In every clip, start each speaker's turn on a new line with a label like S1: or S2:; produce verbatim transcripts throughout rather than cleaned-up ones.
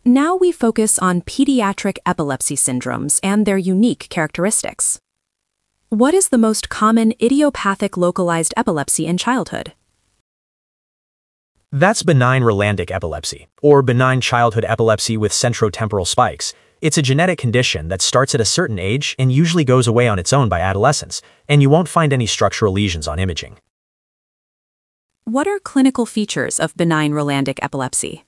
S1: Now we focus on pediatric epilepsy syndromes and their unique characteristics. What is the most common idiopathic localized epilepsy in childhood?
S2: That's benign Rolandic epilepsy, or benign childhood epilepsy with centrotemporal spikes. It's a genetic condition that starts at a certain age and usually goes away on its own by adolescence, and you won't find any structural lesions on imaging.
S1: What are clinical features of benign Rolandic epilepsy?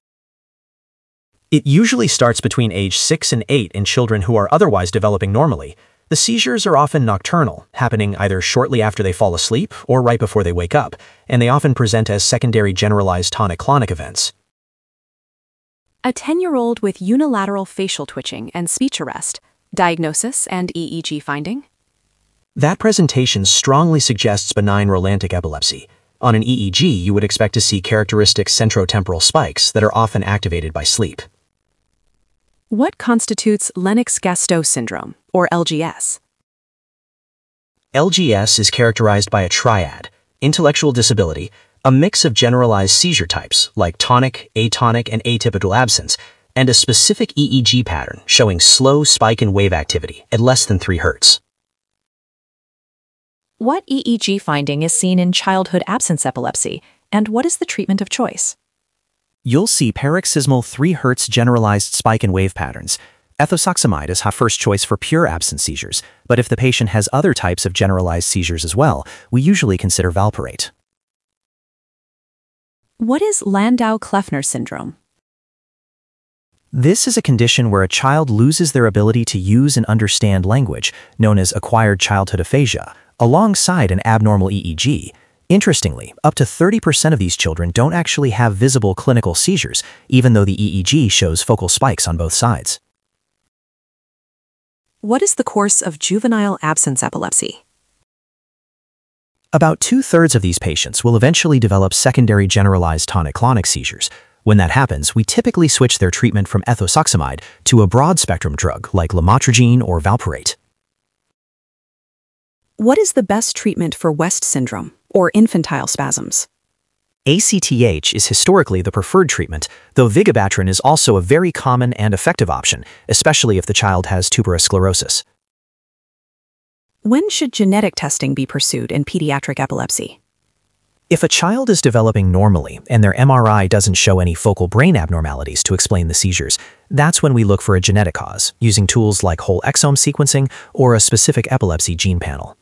S2: It usually starts between age six and eight in children who are otherwise developing normally. The seizures are often nocturnal, happening either shortly after they fall asleep or right before they wake up, and they often present as secondary generalized tonic-clonic events.
S1: A ten-year-old with unilateral facial twitching and speech arrest, diagnosis and E E G finding?
S2: That presentation strongly suggests benign Rolandic epilepsy. On an E E G, you would expect to see characteristic centrotemporal spikes that are often activated by sleep.
S1: What constitutes Lennox-Gastaut syndrome, or L G S?
S2: L G S is characterized by a triad: intellectual disability, a mix of generalized seizure types like tonic, atonic, and atypical absence, and a specific E E G pattern showing slow spike and wave activity at less than three hertz.
S1: What E E G finding is seen in childhood absence epilepsy, and what is the treatment of choice?
S3: You'll see paroxysmal three hertz generalized spike and wave patterns. Ethosuximide is our first choice for pure absence seizures, but if the patient has other types of generalized seizures as well, we usually consider valproate.
S1: What is Landau-Kleffner syndrome?
S3: This is a condition where a child loses their ability to use and understand language, known as acquired childhood aphasia, alongside an abnormal E E G. Interestingly, up to thirty percent of these children don't actually have visible clinical seizures, even though the E E G shows focal spikes on both sides.
S1: What is the course of juvenile absence epilepsy?
S3: About two-thirds of these patients will eventually develop secondary generalized tonic-clonic seizures. When that happens, we typically switch their treatment from ethosuximide to a broad-spectrum drug like lamotrigine or valproate.
S1: What is the best treatment for West syndrome, or infantile spasms?
S3: A C T H is historically the preferred treatment, though vigabatrin is also a very common and effective option, especially if the child has tuberous sclerosis.
S1: When should genetic testing be pursued in pediatric epilepsy?
S3: If a child is developing normally and their M R I doesn't show any focal brain abnormalities to explain the seizures, that's when we look for a genetic cause, using tools like whole exome sequencing or a specific epilepsy gene panel.